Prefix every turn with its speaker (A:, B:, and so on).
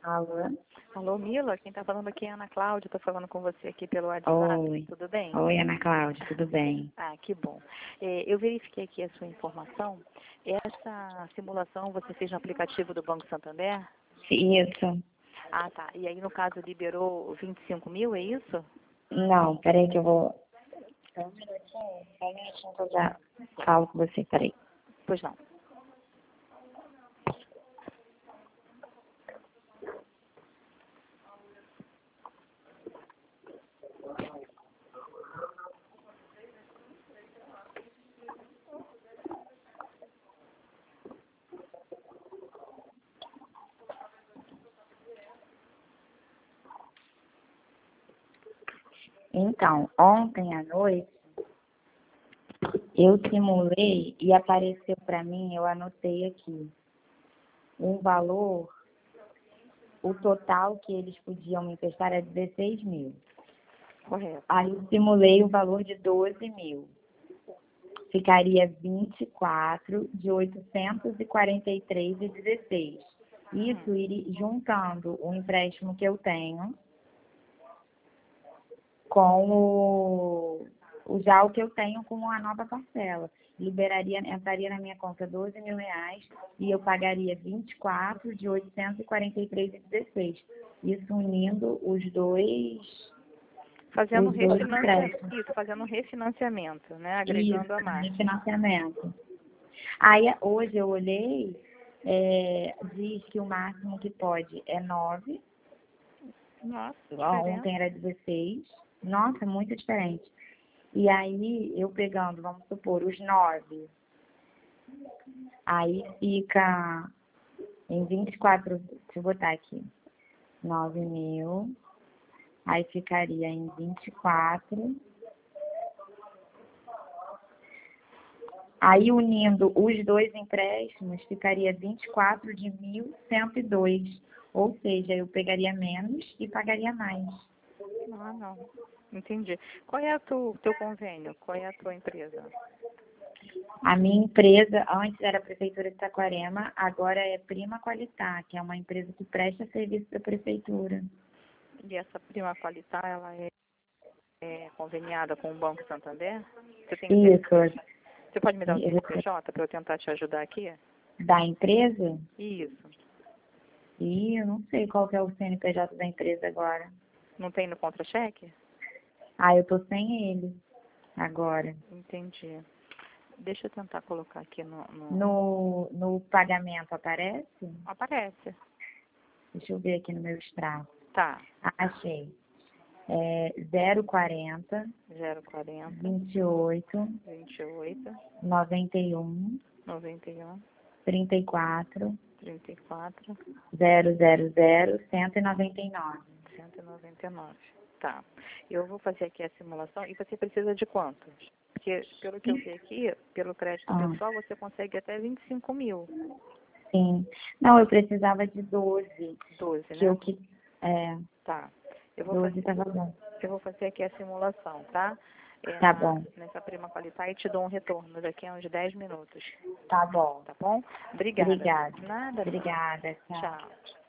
A: Alô?
B: Alô, Mila, quem está falando aqui é a Ana Cláudia, estou falando com você aqui pelo WhatsApp,
A: Oi.
B: tudo bem?
A: Oi, Ana Cláudia, tudo bem?
B: Ah, que bom. Eu verifiquei aqui a sua informação. Essa simulação você fez no aplicativo do Banco Santander?
A: Isso.
B: Ah, tá. E aí, no caso, liberou 25 mil, é isso?
A: Não, peraí que eu vou... Só um minutinho que eu já falo com você, peraí.
B: Pois não.
A: Então, ontem à noite, eu simulei e apareceu para mim, eu anotei aqui, um valor, o total que eles podiam me emprestar é 16 mil.
B: Correto.
A: Aí eu simulei o valor de 12 mil. Ficaria 24 de 843,16. Isso iria juntando o empréstimo que eu tenho com já o que eu tenho com a nova parcela. Entraria na minha conta 12 mil reais e eu pagaria 24 de 843,16. Isso unindo os dois
B: Fazendo
A: empréstimos.
B: isso, fazendo um refinanciamento, né?
A: Isso,
B: Agregando a mais.
A: refinanciamento. Aí hoje eu olhei, diz que o máximo que pode é 9.
B: Nossa,
A: Ontem
B: diferença.
A: era 16. Nossa, muito diferente. E aí eu pegando, vamos supor, os 9, aí fica em 24, deixa eu botar aqui, 9 mil, aí ficaria em 24. Aí, unindo os dois empréstimos, ficaria 24 de 1.102. Ou seja, eu pegaria menos e pagaria mais.
B: Ah, não. Entendi. Qual é o teu convênio? Qual é a tua empresa?
A: A minha empresa, antes era a Prefeitura de Saquarema, agora é Prima Qualitá, que é uma empresa que presta serviço para a Prefeitura.
B: E essa Prima Qualitá, ela é conveniada com o Banco Santander? Você tem o
A: Isso.
B: Você pode me dar o CNPJ para eu tentar te ajudar aqui?
A: Da empresa?
B: Isso.
A: E eu não sei qual que é o CNPJ da empresa agora.
B: Não tem no contra-cheque?
A: Ah, eu tô sem ele agora.
B: Entendi. Deixa eu tentar colocar aqui
A: No pagamento aparece?
B: Aparece.
A: Deixa eu ver aqui no meu extrato.
B: Tá.
A: Achei. 040
B: 040
A: 28
B: 28
A: 91
B: 91
A: 34
B: 34
A: 000 199.
B: 199. Tá. Eu vou fazer aqui a simulação. E você precisa de quantos? Porque, pelo que eu vi aqui, pelo crédito
A: Ah,
B: pessoal, você consegue até 25 mil.
A: sim. Não, eu precisava de 12.
B: 12,
A: Que
B: né?
A: eu que. É,
B: Tá. Eu vou
A: 12
B: fazer,
A: tava bom.
B: eu vou fazer aqui a simulação, tá?
A: Tá bom.
B: Nessa Prima Qualitá e te dou um retorno daqui a uns 10 minutos.
A: Tá bom.
B: Tá bom? Obrigada.
A: Obrigada.
B: Nada.
A: Obrigada. Tchau.
B: Tchau.